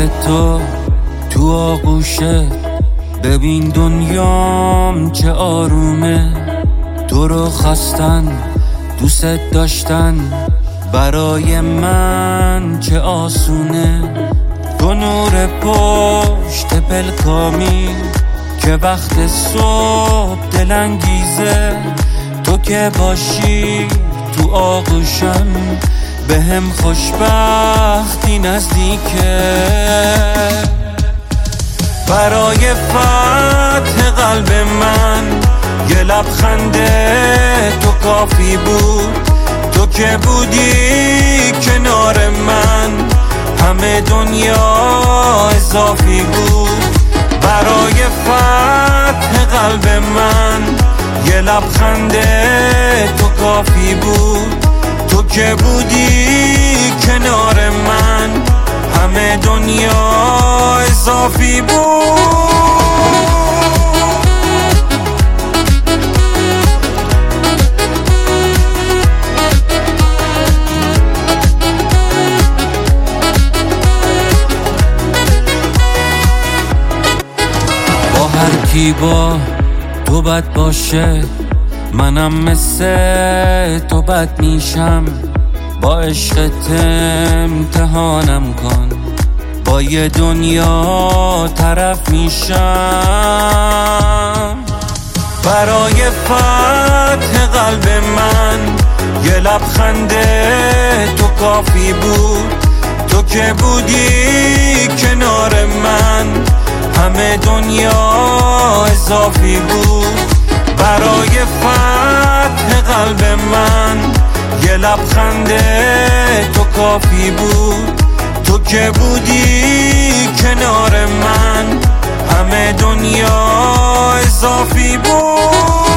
نور تو تو آغوشه، ببین دنیام چه آرومه. تو رو خواستن دوست داشتن برای من چه آسونه. تو نور پشت پلکامی که وقت صبح دلانگیزه. تو که باشی تو آغوشم بهم خوشبختی نزدیکه. برای فتح قلب من یه لبخند تو کافی بود. تو که بودی کنار من همه دنیا اضافی بود. برای فتح قلب من یه لبخند تو کافی بود. تو که بودی کنار من همه دنیا اضافی بود. با هر کی با تو بد باشه، منم مثل تو بد میشم. با عشقت امتحانم کن، با یه دنیا طرف میشم. برای فتح قلب من یه لبخند تو کافی بود. تو که بودی کنار من همه دنیا اضافی بود. برای فتح قلب من یه لبخند تو کافی بود. تو که بودی کنار من همه دنیا اضافی بود.